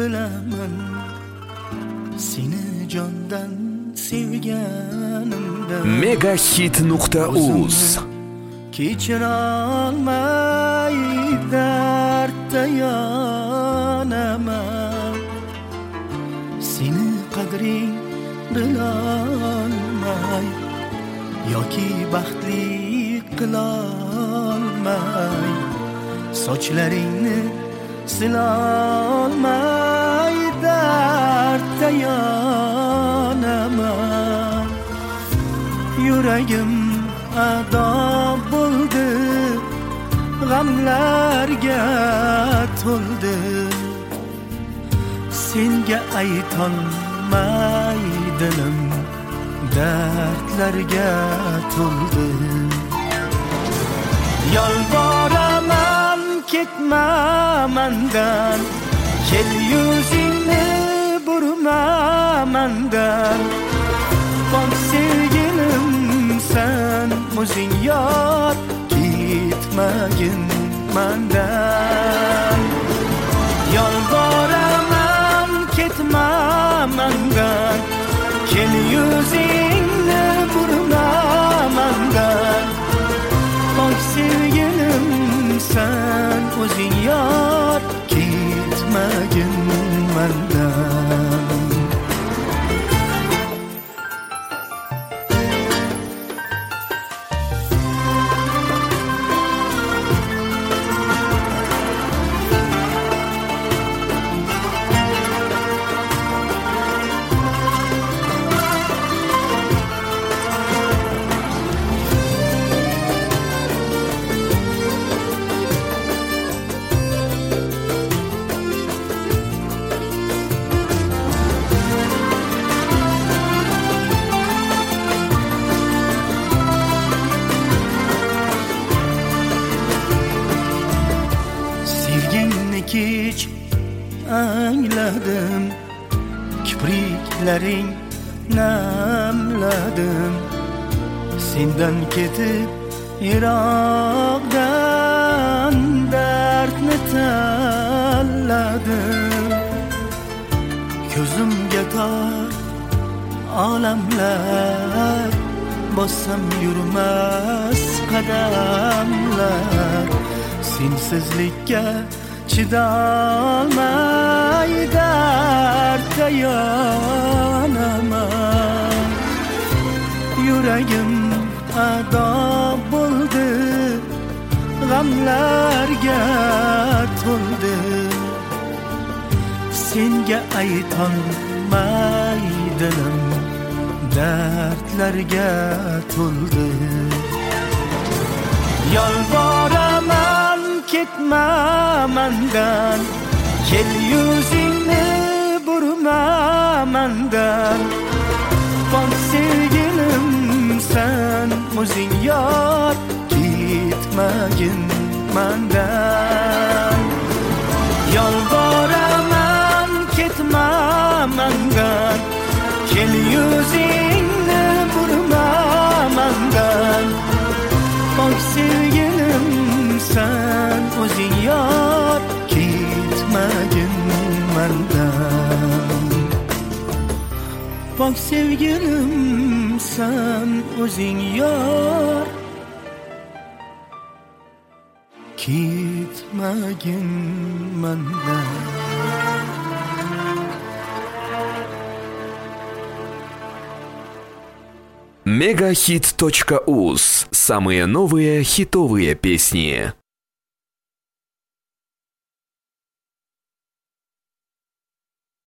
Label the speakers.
Speaker 1: bilaman seni jondan sevganimda.
Speaker 2: Megahit.uz
Speaker 1: kechirolmay dardda yonaman, seni qadring bilolmay yoki baxtli qilolmay, sochlaringni silolmay dardda yonaman. Yuragim adob bo'ldi, g'amlarga to'ldi, senga aytolmay dilim dardlarga to'ldi. Yolboraman ketma mendan, kel yuzingni burma mendan. Bak sevgilim sen o'zing yor, ketmagin mendan. Yolboraman ketma mendan, kel yuzingni burma mendan. Bak sevgilim sen o'zing yor, ketmagin mendan. Kech angladim, kipriklaring namladim, sendan ketib yiroqdan dardni tanladim. Ko'zimga tor olamlar, bossam yurmas qadamlar, sensizlikka chidolmay dardda yonaman. Yuragim adob bo'ldi, g'amlarga to'ldi, senga aytolmay dilim dardlarga to'ldi. Yolboraman ketma mendan, kel yuzingni burma mendan. Bak sevgilim sen o'zing yor, ketmagin mendan. Yolboraman ketma mendan, kel yuzingni burma mendan. Bak sevgilim sen o'zing yor, ketmagin mendan. Bak sevgilim sen o'zing yor, ketmagin mendan.
Speaker 2: Megahit.uz. Самые новые хитовые песни.